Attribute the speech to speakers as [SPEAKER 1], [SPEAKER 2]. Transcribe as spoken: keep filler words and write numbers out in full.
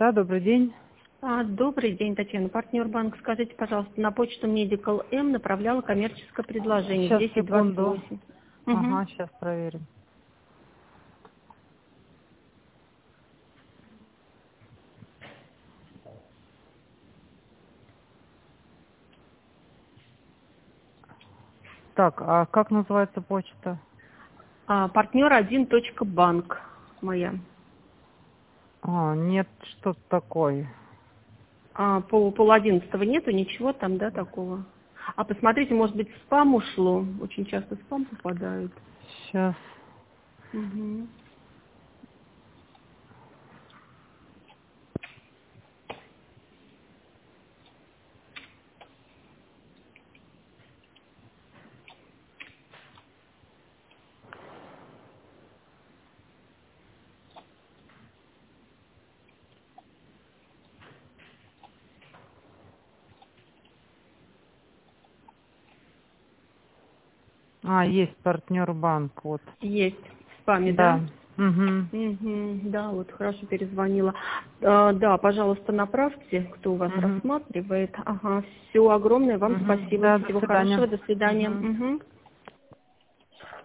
[SPEAKER 1] Да, добрый день.
[SPEAKER 2] А, Добрый день, Татьяна. Партнер банк. Скажите, пожалуйста, на почту Medical M направляла коммерческое предложение в
[SPEAKER 1] Сейчас,
[SPEAKER 2] десять двадцать
[SPEAKER 1] секунду.
[SPEAKER 2] восемь. Угу.
[SPEAKER 1] Ага, сейчас проверим. Так, а как называется почта?
[SPEAKER 2] А, партнер один точка банк моя.
[SPEAKER 1] А, нет, что-то такое.
[SPEAKER 2] А, пол, пол одиннадцатого нету ничего там, да, такого? А посмотрите, может быть, в спам ушло. Очень часто в спам попадают.
[SPEAKER 1] Сейчас.
[SPEAKER 2] Угу.
[SPEAKER 1] А, есть партнер банк, вот.
[SPEAKER 2] Есть в спаме, да?
[SPEAKER 1] Да. Угу.
[SPEAKER 2] Угу, да, вот хорошо перезвонила. А, да, пожалуйста, направьте, кто у вас
[SPEAKER 1] Угу.
[SPEAKER 2] рассматривает. Ага, все, огромное вам
[SPEAKER 1] Угу.
[SPEAKER 2] спасибо.
[SPEAKER 1] Да, до
[SPEAKER 2] Всего
[SPEAKER 1] свидания.
[SPEAKER 2] хорошего, до свидания.
[SPEAKER 1] Угу.
[SPEAKER 2] Угу.